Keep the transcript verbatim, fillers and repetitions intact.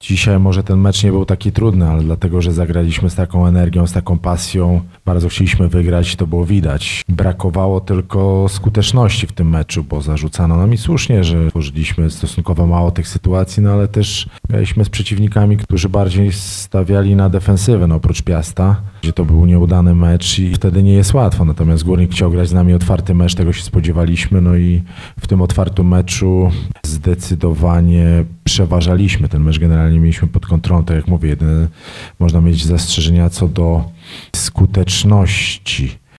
Dzisiaj może ten mecz nie był taki trudny, ale dlatego, że zagraliśmy z taką energią, z taką pasją, bardzo chcieliśmy wygrać, to było widać. Brakowało tylko skuteczności w tym meczu, bo zarzucano nam i słusznie, że tworzyliśmy stosunkowo mało tych sytuacji, no ale też graliśmy z przeciwnikami, którzy bardziej stawiali na defensywę, no oprócz Piasta, gdzie to był nieudany mecz i wtedy nie jest łatwo. Natomiast Górnik chciał grać z nami otwarty mecz, tego się spodziewaliśmy, no i w tym otwartym meczu zdecydowanie przeważaliśmy. Ten mecz generalnie mieliśmy pod kontrolą, tak jak mówię, jedyne można mieć zastrzeżenia co do skuteczności.